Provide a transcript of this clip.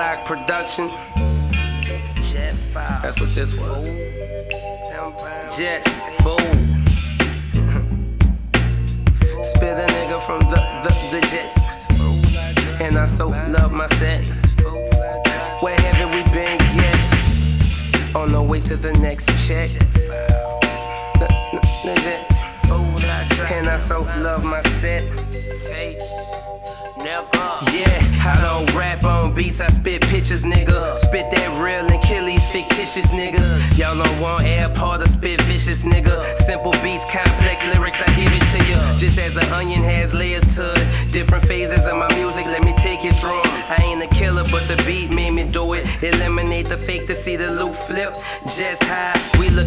Lock Production. That's what this was. Jet Fool. Spit a nigga from the Jets. And I so love my set. Where haven't we been yet? On the way to the next check. The Jets. And I so love my set. Yeah, I don't rap on beats, I spit pictures, nigga. Spit that real and kill these fictitious niggas. Y'all don't want air part or spit vicious, nigga. Simple beats, complex lyrics, I give it to you. Just as an onion has layers to it. Different phases of my music, let me take you through 'em. I ain't a killer, but the beat made me do it. Eliminate the fake to see the loop flip. Just how we look